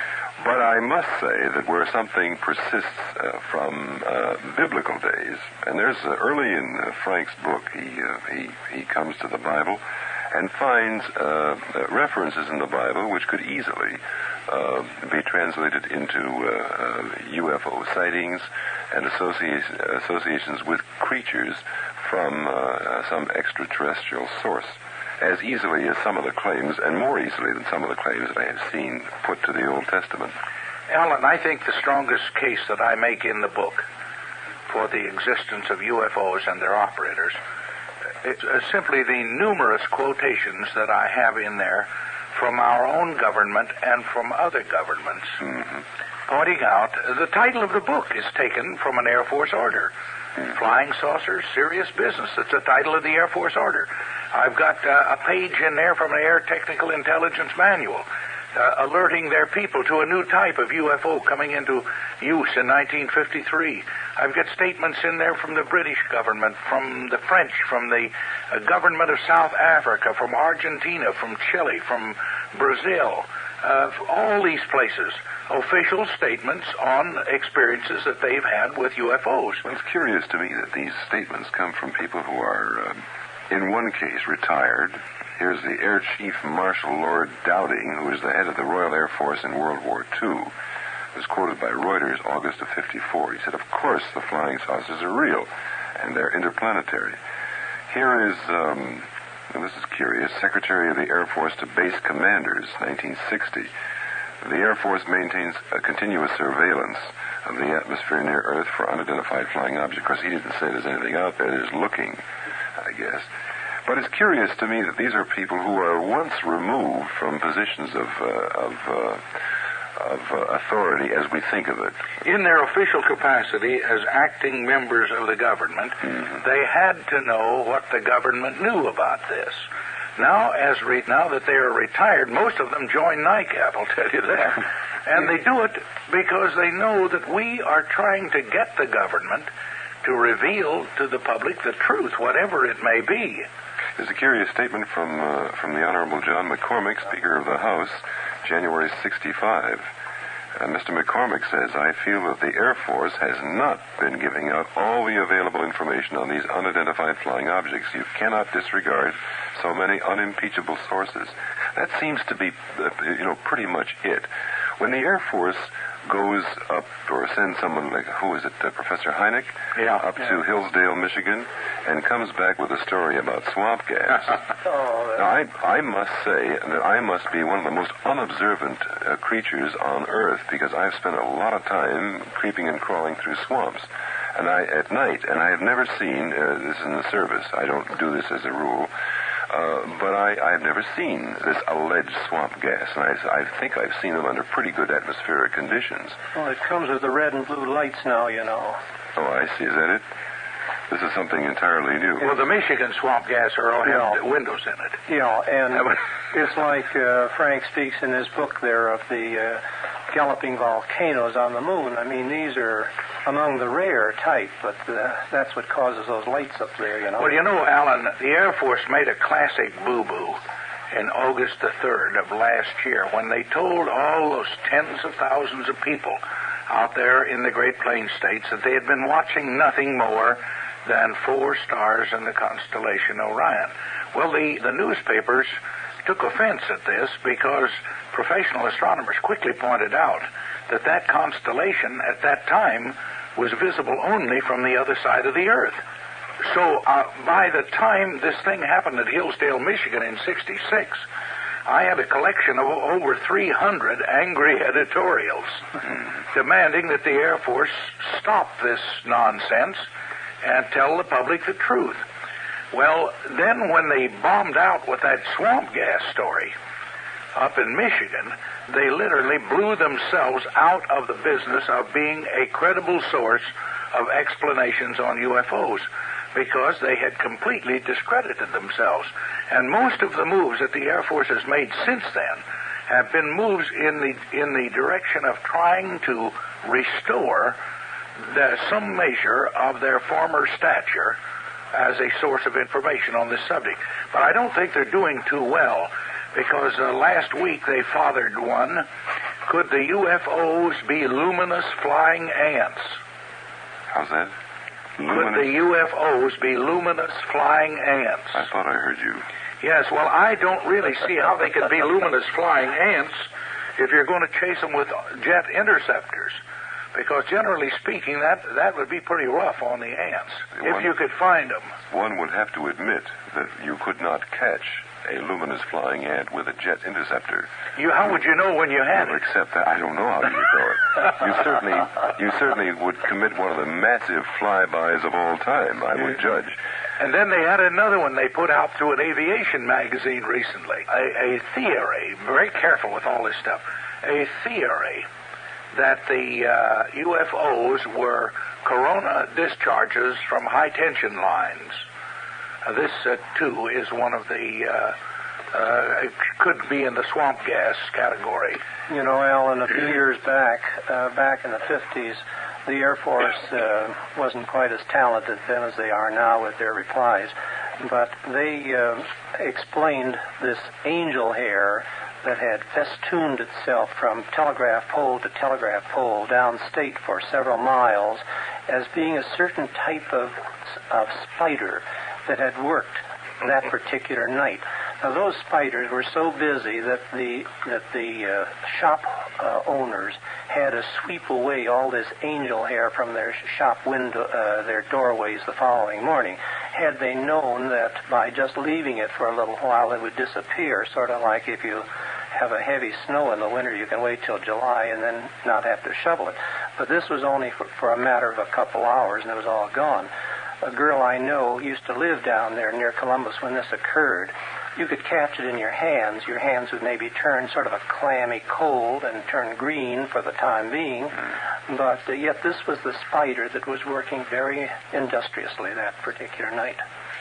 But I must say that where something persists uh, from uh, biblical days, and there's uh, early in uh, Frank's book, he uh, he he comes to the Bible and finds uh, references in the Bible which could easily uh, be translated into uh, uh, U F O sightings and association, associations with creatures from uh, some extraterrestrial source, as easily as some of the claims, and more easily than some of the claims that I have seen put to the Old Testament. Alan, I think the strongest case that I make in the book for the existence of U F Os and their operators it's uh, simply the numerous quotations that I have in there from our own government and from other governments, mm-hmm. pointing out uh, the title of the book is taken from an Air Force order. Mm-hmm. Flying Saucers, Serious Business. That's the title of the Air Force order. I've got uh, a page in there from an Air Technical Intelligence Manual uh, alerting their people to a new type of U F O coming into use in nineteen fifty-three. I've got statements in there from the British government, from the French, from the uh, government of South Africa, from Argentina, from Chile, from Brazil, uh, all these places, official statements on experiences that they've had with U F Os. Well, it's curious to me that these statements come from people who are, um, in one case, retired. Here's the Air Chief Marshal Lord Dowding, who was the head of the Royal Air Force in World War Two. Was quoted by Reuters August of fifty-four. He said, of course the flying saucers are real, and they're interplanetary. Here is, um, and this is curious, Secretary of the Air Force to Base Commanders, nineteen sixty. The Air Force maintains a continuous surveillance of the atmosphere near Earth for unidentified flying objects. Of course, he didn't say there's anything out there. There's looking, I guess. But it's curious to me that these are people who are once removed from positions of, uh, of, uh, of uh, authority as we think of it. In their official capacity as acting members of the government, mm-hmm. they had to know what the government knew about this. Now, as re- now that they are retired, most of them join NICAP, I'll tell you that. And they do it because they know that we are trying to get the government to reveal to the public the truth, whatever it may be. There's a curious statement from uh, from the Honorable John McCormick, Speaker of the House, January sixty-five. Uh, Mister McCormick says, I feel that the Air Force has not been giving out all the available information on these unidentified flying objects. You cannot disregard so many unimpeachable sources. That seems to be, uh, you know, pretty much it. When the Air Force goes up or sends someone like, who is it, uh, Professor Hynek, yeah, up yeah. to Hillsdale, Michigan, and comes back with a story about swamp gas. oh, now, I, I must say that I must be one of the most unobservant uh, creatures on Earth, because I've spent a lot of time creeping and crawling through swamps and I at night, and I have never seen, uh, this in the service, I don't do this as a rule, Uh, but I, I've never seen this alleged swamp gas, and I, I think I've seen them under pretty good atmospheric conditions. Well, it comes with the red and blue lights now, you know. Oh, I see. Is that it? This is something entirely new. Well, the Michigan swamp gas all have yeah. windows in it. Yeah, and it's like uh, Frank speaks in his book there of the uh, galloping volcanoes on the moon. I mean, these are among the rare type, but uh, that's what causes those lights up there, you know. Well, you know, Alan, the Air Force made a classic boo-boo in August the third of last year when they told all those tens of thousands of people out there in the Great Plains states that they had been watching nothing more than four stars in the constellation Orion. Well, the, the newspapers took offense at this because professional astronomers quickly pointed out that that constellation at that time was visible only from the other side of the Earth. So uh, by the time this thing happened at Hillsdale, Michigan in sixty-six, I had a collection of over three hundred angry editorials demanding that the Air Force stop this nonsense and tell the public the truth. Well, then when they bombed out with that swamp gas story up in Michigan, they literally blew themselves out of the business of being a credible source of explanations on U F Os, because they had completely discredited themselves. And most of the moves that the Air Force has made since then have been moves in the in the direction of trying to restore the, some measure of their former stature as a source of information on this subject. But I don't think they're doing too well, because uh, last week they fathered one. Could the U F Os be luminous flying ants? How's that? Could the U F Os be luminous flying ants? I thought I heard you. Yes, well, I don't really see how they could be luminous flying ants if you're going to chase them with jet interceptors. Because generally speaking, that, that would be pretty rough on the ants, one, if you could find them. One would have to admit that you could not catch a luminous flying ant with a jet interceptor. You, how would you know when you had well, it? Except that I don't know how you know it. You certainly, you certainly would commit one of the massive flybys of all time, I would judge. And then they had another one they put out through an aviation magazine recently. A, a theory, very careful with all this stuff, a theory that the uh, U F Os were corona discharges from high-tension lines. Uh, this, uh, too, is one of the, uh, uh, it could be in the swamp gas category. You know, Alan, a few years back, uh, back in the fifties, the Air Force uh, wasn't quite as talented then as they are now with their replies, but they uh, explained this angel hair that had festooned itself from telegraph pole to telegraph pole downstate for several miles as being a certain type of, of spider that had worked that particular night. Now, those spiders were so busy that the that the uh, shop uh, owners had to sweep away all this angel hair from their shop window, uh, their doorways the following morning. Had they known that by just leaving it for a little while it would disappear, sort of like if you have a heavy snow in the winter, you can wait till July and then not have to shovel it. But this was only for, for a matter of a couple hours, and it was all gone. A girl I know used to live down there near Columbus when this occurred. You could catch it in your hands. Your hands would maybe turn sort of a clammy cold and turn green for the time being. But uh, yet this was the spider that was working very industriously that particular night.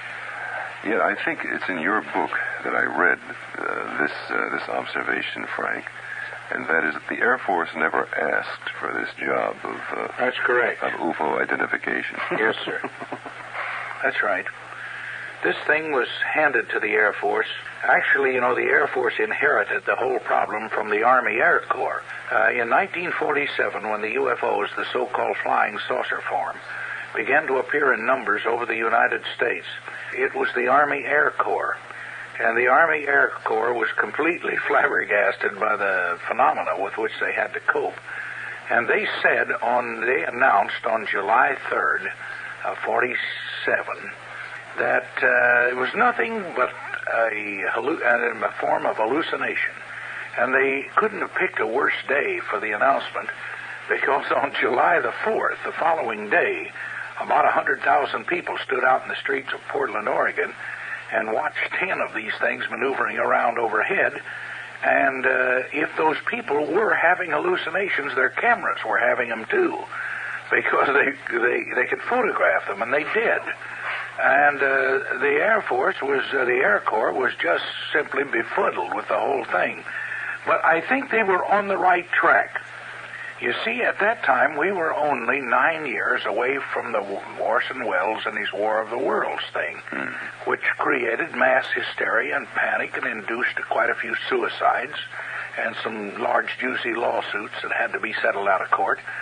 Yeah, I think it's in your book that I read uh, this uh, this observation, Frank, and that is that the Air Force never asked for this job of uh, That's correct. of U F O identification. Yes, sir. That's right. This thing was handed to the Air Force. Actually, you know, the Air Force inherited the whole problem from the Army Air Corps. Uh, in nineteen forty-seven, when the U F Os, the so-called flying saucer form, began to appear in numbers over the United States, it was the Army Air Corps. And the Army Air Corps was completely flabbergasted by the phenomena with which they had to cope. And they said on, they announced on July third of forty-seven that uh, it was nothing but a, a form of hallucination. And they couldn't have picked a worse day for the announcement, because on July the fourth, the following day, about one hundred thousand people stood out in the streets of Portland, Oregon, and watched ten of these things maneuvering around overhead. And uh, if those people were having hallucinations, their cameras were having them too, because they they, they could photograph them, and they did. And uh, the Air Force was, uh, the Air Corps was just simply befuddled with the whole thing. But I think they were on the right track. You see, at that time, we were only nine years away from the Orson Welles and his War of the Worlds thing, mm. which created mass hysteria and panic and induced quite a few suicides and some large, juicy lawsuits that had to be settled out of court.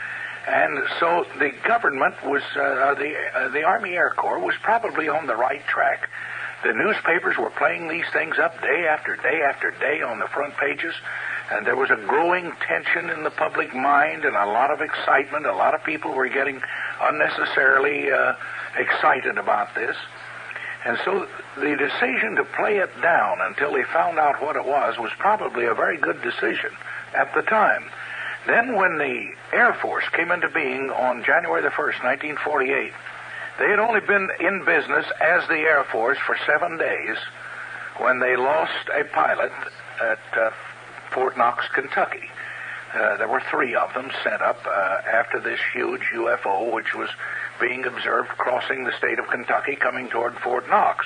And so the government was, uh, the uh, the Army Air Corps was probably on the right track. The newspapers were playing these things up day after day after day on the front pages, and there was a growing tension in the public mind and a lot of excitement. A lot of people were getting unnecessarily uh, excited about this. And so the decision to play it down until they found out what it was was probably a very good decision at the time. Then when the Air Force came into being on January the first, nineteen forty-eight, they had only been in business as the Air Force for seven days when they lost a pilot at uh, Fort Knox, Kentucky. Uh, there were three of them sent up uh, after this huge U F O, which was being observed crossing the state of Kentucky, coming toward Fort Knox.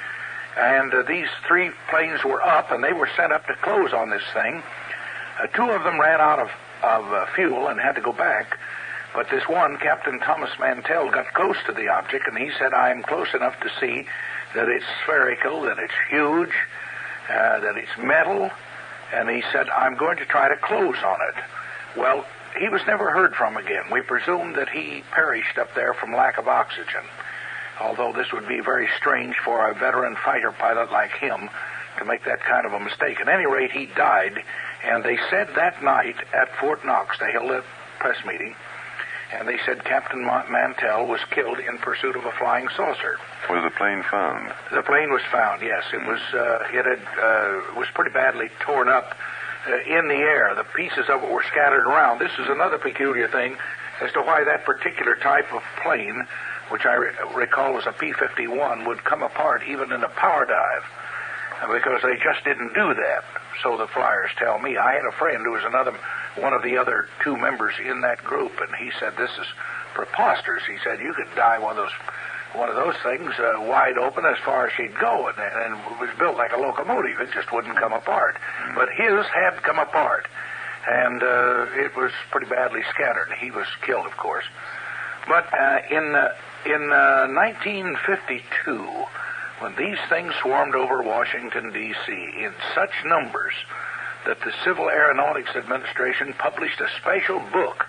And uh, these three planes were up, and they were sent up to close on this thing. Uh, two of them ran out of, of uh, fuel and had to go back. But this one, Captain Thomas Mantell, got close to the object, and he said, I'm close enough to see that it's spherical, that it's huge, uh, that it's metal, and he said, I'm going to try to close on it. Well, he was never heard from again. We presume that he perished up there from lack of oxygen, although this would be very strange for a veteran fighter pilot like him to make that kind of a mistake. At any rate, he died, and they said that night at Fort Knox, they held a press meeting, and they said Captain Mantell was killed in pursuit of a flying saucer. Was the plane found? The plane was found, yes. It was uh, it had uh, was pretty badly torn up uh, in the air. The pieces of it were scattered around. This is another peculiar thing as to why that particular type of plane, which I re- recall was a P fifty-one, would come apart even in a power dive, because they just didn't do that. So the flyers tell me. I had a friend who was another one of the other two members in that group, and he said, this is preposterous. He said, you could die one of those one of those things uh, wide open as far as she'd go, and, and it was built like a locomotive. It just wouldn't come apart. But his had come apart, and uh, it was pretty badly scattered. He was killed, of course. But uh, in uh, in uh, nineteen fifty-two, when these things swarmed over Washington, D C in such numbers that the Civil Aeronautics Administration published a special book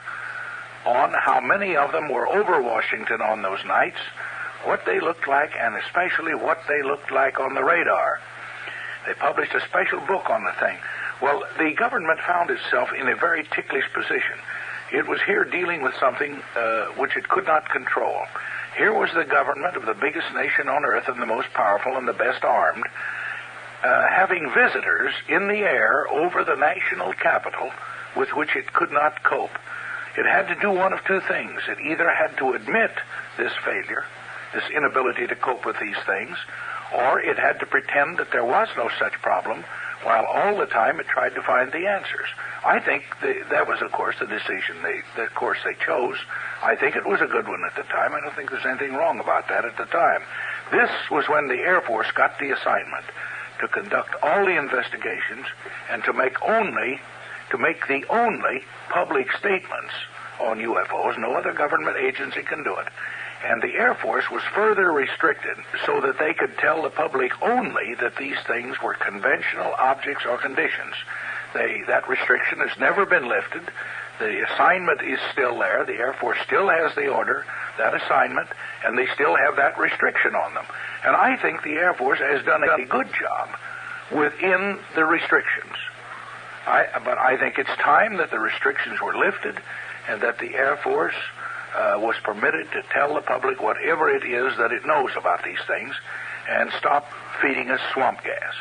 on how many of them were over Washington on those nights, what they looked like, and especially what they looked like on the radar. They published a special book on the thing. Well, the government found itself in a very ticklish position. It was here dealing with something uh, which it could not control. Here was the government of the biggest nation on earth and the most powerful and the best armed, uh, having visitors in the air over the national capital with which it could not cope. It had to do one of two things. It either had to admit this failure, this inability to cope with these things, or it had to pretend that there was no such problem, while all the time it tried to find the answers. I think the, that was, of course, the decision, they, the course they chose. I think it was a good one at the time. I don't think there's anything wrong about that at the time. This was when the Air Force got the assignment to conduct all the investigations and to make only, to make the only public statements on U F Os. No other government agency can do it. And the Air Force was further restricted so that they could tell the public only that these things were conventional objects or conditions. They, that restriction has never been lifted. The assignment is still there. The Air Force still has the order, that assignment, and they still have that restriction on them. And I think the Air Force has done a good job within the restrictions. I, but I think it's time that the restrictions were lifted and that the Air Force uh, was permitted to tell the public whatever it is that it knows about these things and stop feeding us swamp gas.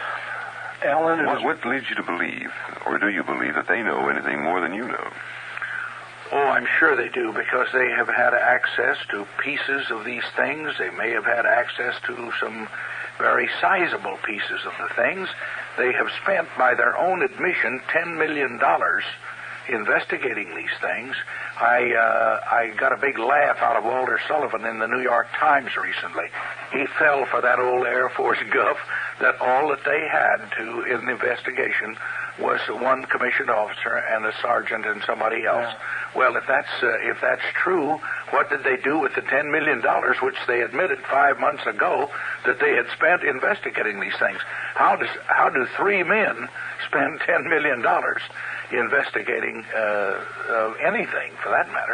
Alan, what, what leads you to believe, or do you believe, that they know anything more than you know? Oh, I'm sure they do, because they have had access to pieces of these things. They may have had access to some very sizable pieces of the things. They have spent, by their own admission, ten million dollars investigating these things. I uh, I got a big laugh out of Walter Sullivan in the New York Times recently. He fell for that old Air Force guff that all that they had to in the investigation was one commissioned officer and a sergeant and somebody else. Yeah. Well, if that's uh, if that's true, what did they do with the ten million dollars which they admitted five months ago that they had spent investigating these things? How does how do three men spend ten million dollars investigating uh, uh, anything, for that matter.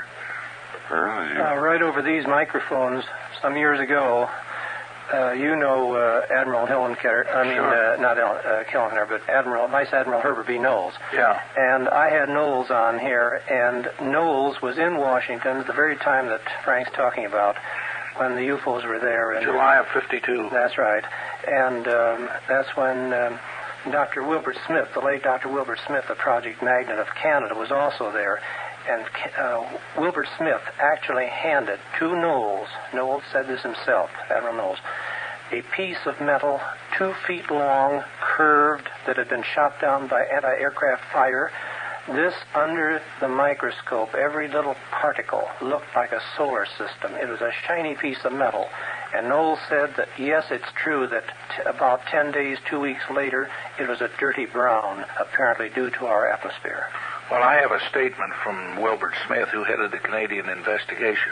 Earl, you... Uh, right over these microphones, some years ago, uh, you know uh, Admiral Hillenkerr, I mean, Sure. uh, not uh, Hillenkerr, but Admiral, Vice Admiral Herbert B. Knowles. Yeah. And I had Knowles on here, and Knowles was in Washington at the very time that Frank's talking about, when the U F Os were there. And July of fifty-two. That's right. And um, that's when um, Doctor Wilbert Smith, the late Doctor Wilbert Smith, the Project Magnet of Canada, was also there. And uh, Wilbert Smith actually handed to Knowles, Knowles said this himself, Admiral Knowles, a piece of metal two feet long, curved, that had been shot down by anti-aircraft fire. This, under the microscope, every little particle looked like a solar system. It was a shiny piece of metal. And Knowles said that, yes, it's true that t- about ten days, two weeks later, it was a dirty brown, apparently due to our atmosphere. Well, I have a statement from Wilbert Smith, who headed the Canadian investigation.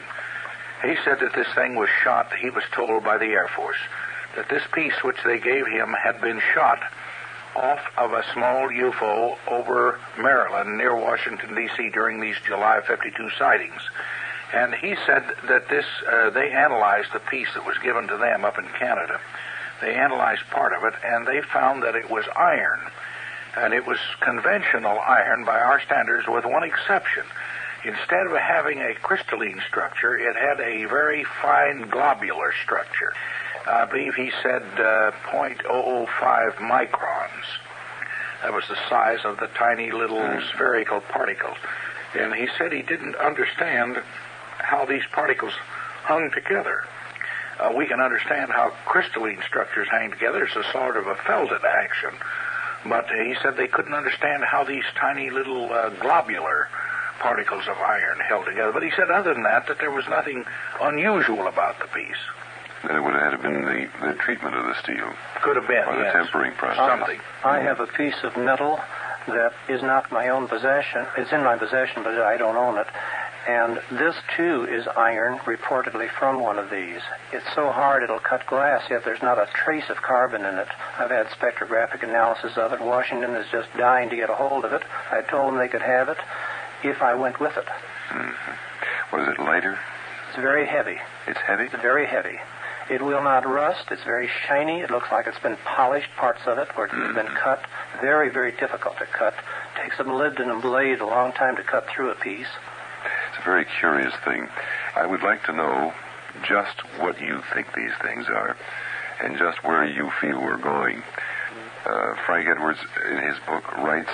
He said that this thing was shot, he was told by the Air Force, that this piece which they gave him had been shot off of a small U F O over Maryland near Washington, D C during these July fifty-two sightings. And he said that this, uh, they analyzed the piece that was given to them up in Canada. They analyzed part of it, and they found that it was iron. And it was conventional iron by our standards, with one exception. Instead of having a crystalline structure, it had a very fine globular structure. I believe he said uh, zero point zero zero five microns. That was the size of the tiny little spherical particles. And he said he didn't understand how these particles hung together. Uh, we can understand how crystalline structures hang together. It's a sort of a Felden action. But uh, he said they couldn't understand how these tiny little uh, globular particles of iron held together. But he said other than that, that there was nothing unusual about the piece. It would have been the, the treatment of the steel. Could have been, Or the yes. tempering process. Something. I have a piece of metal that is not my own possession. It's in my possession, but I don't own it. And this, too, is iron, reportedly from one of these. It's so hard it'll cut glass, yet there's not a trace of carbon in it. I've had spectrographic analysis of it. Washington is just dying to get a hold of it. I told them they could have it if I went with it. Mm-hmm. Was it lighter? It's very heavy. It's heavy? It's very heavy. It will not rust. It's very shiny. It looks like it's been polished, parts of it, where it's Mm-hmm. been cut. Very, very difficult to cut. Takes a molybdenum blade a long time to cut through a piece. It's a very curious thing. I would like to know just what you think these things are and just where you feel we're going. Uh, Frank Edwards, in his book, writes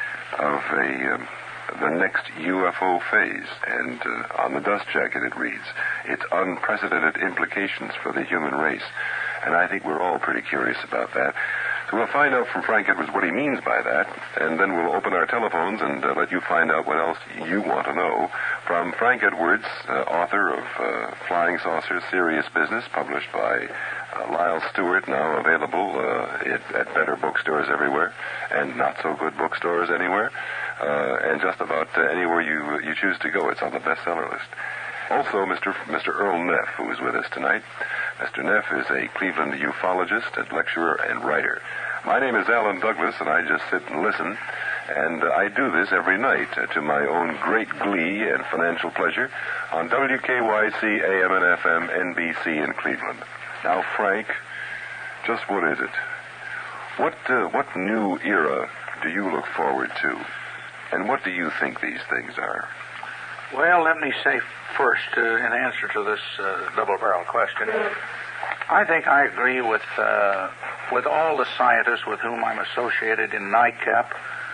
of a um, the next U F O phase, and uh, on the dust jacket it reads, its unprecedented implications for the human race. And I think we're all pretty curious about that. So we'll find out from Frank Edwards what he means by that, and then we'll open our telephones and uh, let you find out what else you want to know from Frank Edwards, uh, author of uh, Flying Saucers, Serious Business, published by uh, Lyle Stewart, now available uh, at, at better bookstores everywhere and not-so-good bookstores anywhere, uh, and just about uh, anywhere you you choose to go. It's on the bestseller list. Also, Mister Mister Earl Neff, who is with us tonight. Mister Neff is a Cleveland ufologist and lecturer and writer. My name is Alan Douglas, and I just sit and listen, and uh, I do this every night uh, to my own great glee and financial pleasure on W K Y C A M and F M N B C in Cleveland. Now, Frank, just what is it? What uh, what new era do you look forward to, and what do you think these things are? Well, let me say first, uh, in answer to this uh, double-barrel question, I think I agree with uh, with all the scientists with whom I'm associated in NICAP.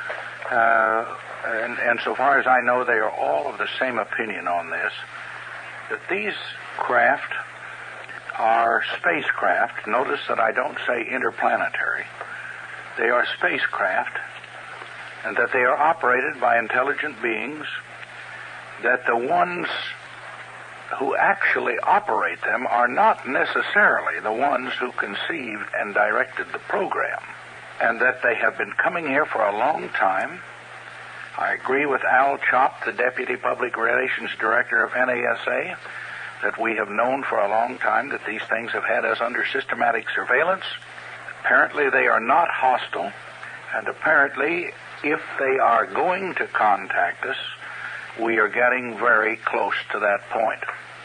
Uh, and, and so far as I know, they are all of the same opinion on this, that these craft are spacecraft. Notice that I don't say interplanetary. They are spacecraft, and that they are operated by intelligent beings, that the ones who actually operate them are not necessarily the ones who conceived and directed the program, and that they have been coming here for a long time. I agree with Al Chop, the Deputy Public Relations Director of N A S A, that we have known for a long time that these things have had us under systematic surveillance. Apparently they are not hostile, and apparently if they are going to contact us, we are getting very close to that point.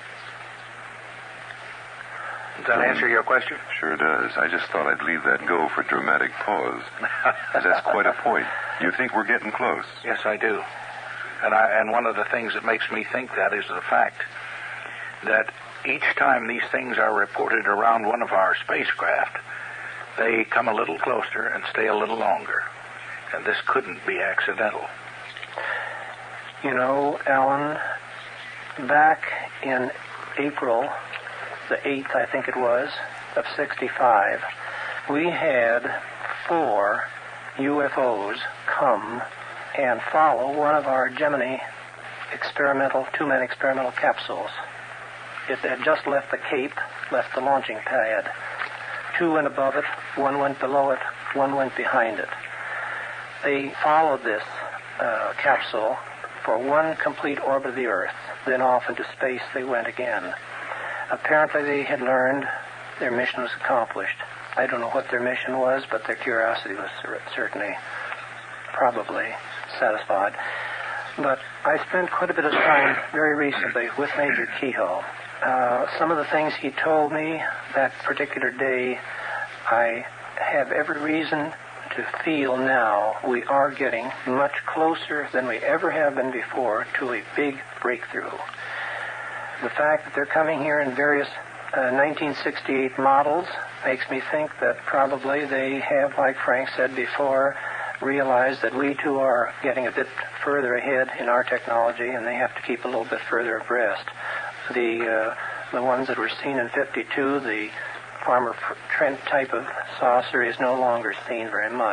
Does that answer your question? Sure does. I just thought I'd leave that go for dramatic pause. 'Cause that's quite a point. You think we're getting close? Yes, I do. And, I, and one of the things that makes me think that is the fact that each time these things are reported around one of our spacecraft, they come a little closer and stay a little longer. And this couldn't be accidental. You know, Alan, back in April the eighth, I think it was, of sixty-five, we had four U F Os come and follow one of our Gemini experimental, two-man experimental capsules. It had just left the Cape, left the launching pad. Two went above it, one went below it, one went behind it. They followed this uh, capsule for one complete orbit of the Earth. Then off into space they went again. Apparently they had learned their mission was accomplished. I don't know what their mission was, but their curiosity was certainly, probably satisfied. But I spent quite a bit of time very recently with Major Kehoe. Uh, some of the things he told me that particular day, I have every reason to feel now we are getting much closer than we ever have been before to a big breakthrough. The fact that they're coming here in various uh, nineteen sixty-eight models makes me think that probably they have, like Frank said before, realized that we too are getting a bit further ahead in our technology, and they have to keep a little bit further abreast. The uh, the ones that were seen in fifty-two, the Farmer Trent type of saucer, is no longer seen very much.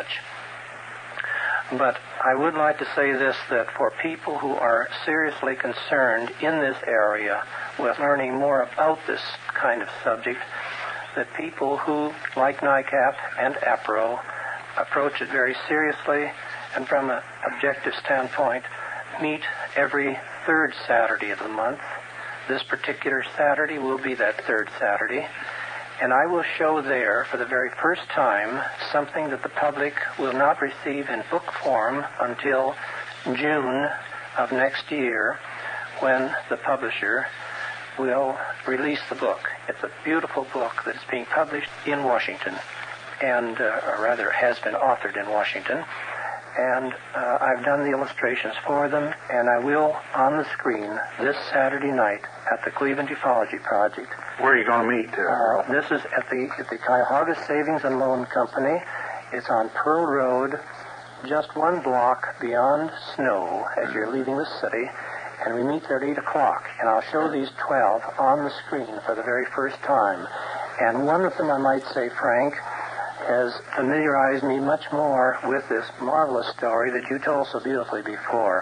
But I would like to say this, that for people who are seriously concerned in this area with learning more about this kind of subject, that people who, like NICAP and APRO, approach it very seriously and from an objective standpoint, meet every third Saturday of the month. This particular Saturday will be that third Saturday, and I will show there for the very first time something that the public will not receive in book form until June of next year, when the publisher will release the book. It's a beautiful book that is being published in Washington, and uh, or rather has been authored in Washington. And uh, I've done the illustrations for them, and I will, on the screen, this Saturday night at the Cleveland Ufology Project. Where are you going to meet? Uh, uh, this is at the at the Cuyahoga Savings and Loan Company. It's on Pearl Road, just one block beyond Snow as you're leaving the city. And we meet there at eight o'clock. And I'll show these twelve on the screen for the very first time. And one of them, I might say, Frank, has familiarized me much more with this marvelous story that you told so beautifully before.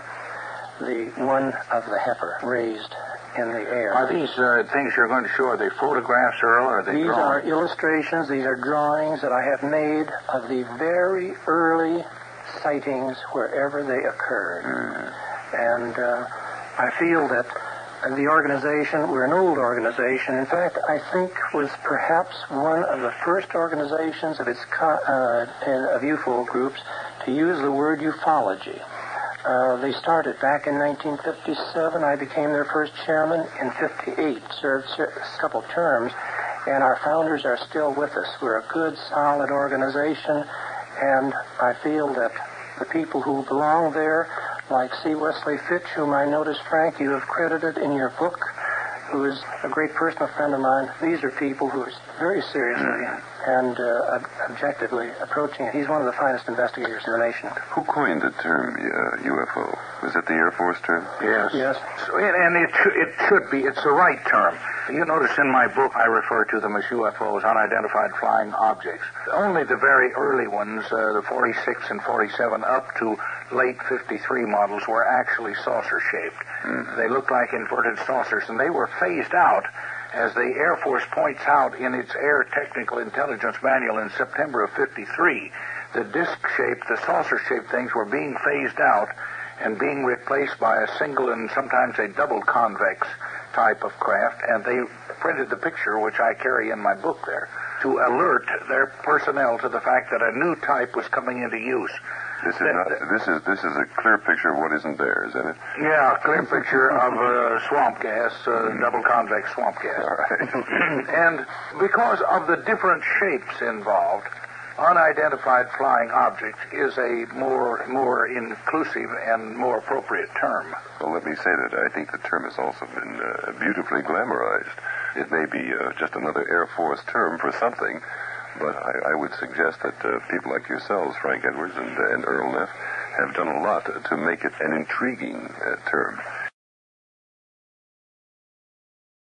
The one of the heifer raised in the air. Are these uh, things you're going to show, are they photographs, Earl, or are they These drawings? are illustrations. These are drawings that I have made of the very early sightings wherever they occurred. Mm. And uh, I feel that the organization, we're an old organization. In fact, I think was perhaps one of the first organizations of its co- uh, of U F O groups to use the word ufology. Uh, they started back in nineteen fifty-seven. I became their first chairman in fifty-eight, served a couple terms, and our founders are still with us. We're a good, solid organization, and I feel that the people who belong there, like C. Wesley Fitch, whom I noticed, Frank, you have credited in your book, who is a great personal friend of mine. These are people who are very seriously and uh, ob- objectively approaching it. He's one of the finest investigators in the nation. Who coined the term uh, U F O? Was it the Air Force term? Yes. Yes. So, and it, it should be. It's the right term. You notice in my book I refer to them as U F Os, unidentified flying objects. Only the very early ones, uh, the forty-six and forty-seven, up to late fifty-three models, were actually saucer-shaped. Mm-hmm. They looked like inverted saucers, and they were phased out, as the Air Force points out in its Air Technical Intelligence Manual in September of fifty-three. The disc-shaped, the saucer-shaped things were being phased out and being replaced by a single and sometimes a double convex type of craft, and they printed the picture, which I carry in my book there, to alert their personnel to the fact that a new type was coming into use. This is not. This is this is a clear picture of what isn't there, isn't it? Yeah, clear picture of uh, swamp gas, uh, double convex swamp gas. All right. And because of the different shapes involved, unidentified flying object is a more more inclusive and more appropriate term. Well, let me say that I think the term has also been uh, beautifully glamorized. It may be uh, just another Air Force term for something, but I, I would suggest that uh, people like yourselves, Frank Edwards and, and Earl Neff, have done a lot to make it an intriguing uh, term.